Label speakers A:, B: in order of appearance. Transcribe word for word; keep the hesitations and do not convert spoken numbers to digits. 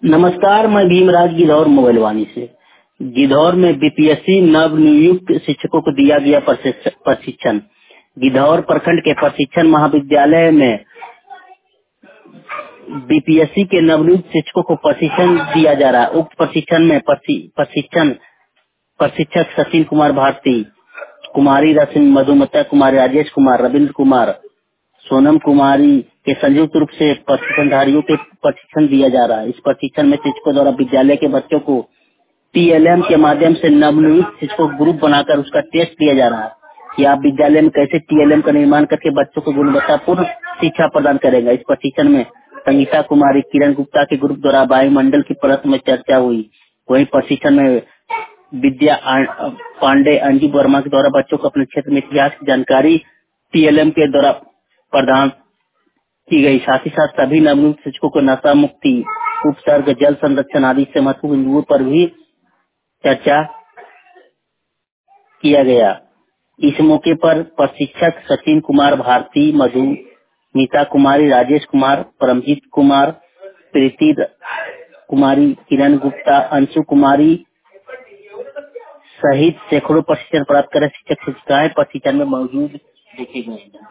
A: नमस्कार, मैं भीमराज गिद्धौर मोबाइल वाणी से। गिद्धौर में बीपीएससी नव नियुक्त शिक्षकों को दिया गया प्रशिक्ष- प्रशिक्षण। गिद्धौर प्रखंड के प्रशिक्षण महाविद्यालय में बीपीएससी के नवनियुक्त शिक्षकों को प्रशिक्षण दिया जा रहा है। उक्त प्रशिक्षण में प्रशि- प्रशिक्षण प्रशिक्षक सचिन कुमार भारती, कुमारी रश्मि, मधुमता कुमारी, राजेश कुमार, रविंद्र कुमार, सोनम कुमारी के संयुक्त रूप से प्रशिक्षणधारियों के प्रशिक्षण दिया जा रहा है। इस प्रशिक्षण में शिक्षकों द्वारा विद्यालय के बच्चों को टीएलएम के माध्यम से नवनियुक्त शिक्षकों को ग्रुप बनाकर उसका टेस्ट दिया जा रहा है कि आप विद्यालय में कैसे टीएलएम का निर्माण करके बच्चों को गुणवत्तापूर्ण शिक्षा प्रदान करेगा। इस प्रशिक्षण में संगीता कुमारी, किरण गुप्ता के ग्रुप द्वारा वायुमंडल की परत में चर्चा हुई। वहीं प्रशिक्षण में विद्या आ- पांडे, अंजू वर्मा के द्वारा बच्चों को अपने क्षेत्र में इतिहास की जानकारी टीएलएम के द्वारा प्रदान की गई। साथ ही साथ सभी नवनियुक्त शिक्षकों को नशा मुक्ति, उपसर्ग, जल संरक्षण आदि से महत्वपूर्ण बिंदुओं पर भी चर्चा किया गया। इस मौके पर प्रशिक्षक सचिन कुमार भारती, मधुमिता कुमारी, राजेश कुमार, परमजीत कुमार, प्रीति कुमारी, किरण गुप्ता, अंशु कुमारी सहित सैकड़ों प्रशिक्षण प्राप्त कर शिक्षक शिक्षिकाएं प्रशिक्षण में मौजूद देखे गए।